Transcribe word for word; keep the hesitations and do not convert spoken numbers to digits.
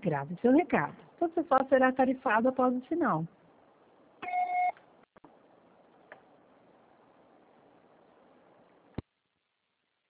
Grave seu recado. Você só será tarifado após o sinal.